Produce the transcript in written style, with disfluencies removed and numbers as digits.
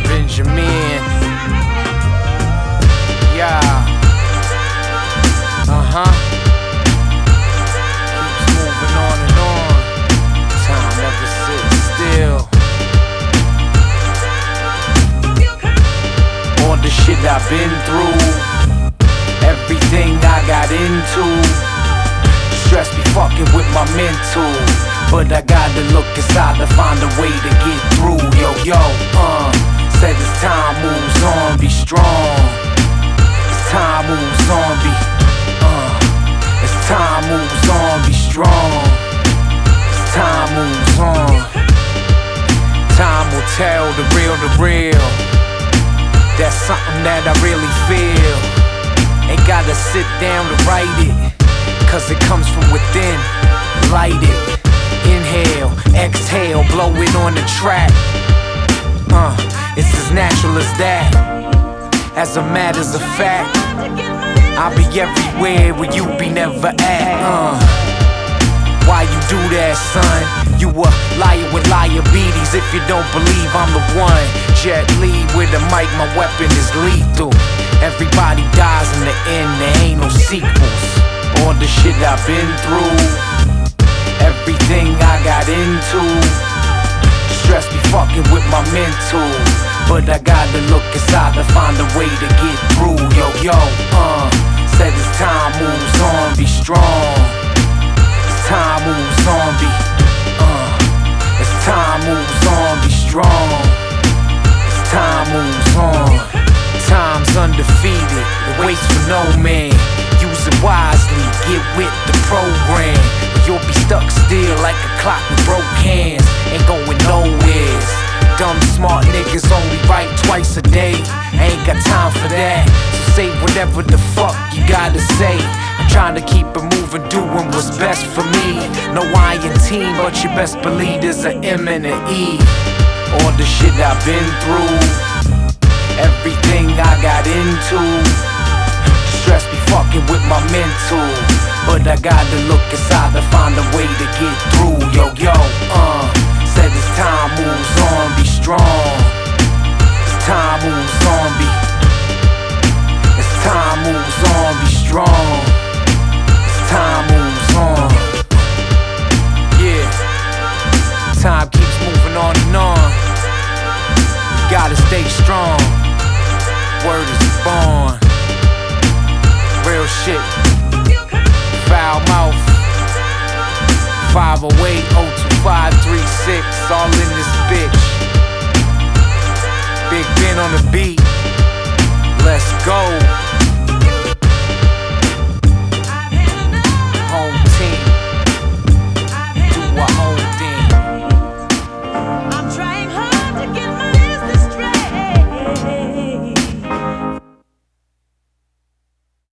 Benjamin. Yeah. Keeps moving on and on. Time never sits still. All the shit I've been through, everything I got into. Stress be fucking with my mental, but I gotta look inside to find a way to get through. Yo, said as time moves on, be strong. As time moves on, as time moves on, be strong. As time moves on, time will tell the real. That's something that I really feel. Ain't gotta sit down to write it, cause it comes from within. Light it, inhale, exhale, blow it on the track. It's as natural as that. As a matter of fact, I'll be everywhere where you be never at. Why you do that, son? You a liar with liabilities if you don't believe I'm the one. Jet Li with a mic, my weapon is lethal. Everybody dies in the end, there ain't no sequels. All the shit I've been through, everything I got into. Stress be fucking with my mental, but I gotta look inside to find a way to get through. Yo, said as time moves on, be strong. As time moves on, as time moves on, be strong. As time moves on, time's undefeated, it waits for no man. Use it wisely, get with the program, or you'll be stuck still like a clock with broke hands. Ain't going nowhere. Dumb smart niggas only write twice a day. I ain't got time for that, so say whatever the fuck you gotta say. I'm trying to keep it moving, doing what's best for me. No I in team, but you best believe there's an M and an E. All the shit I've been through, everything I got into. Stress be fucking with my mental, but I gotta look inside to find a way to get through. Yo, said as time moves on, be strong. As time moves on, as time moves on, be strong. As time moves on, yeah. Time keeps moving on and on. You gotta stay strong. Word is born. Real shit. Foul mouth. 508-02536. All in this bitch. Big Ben on the beat. Let's go.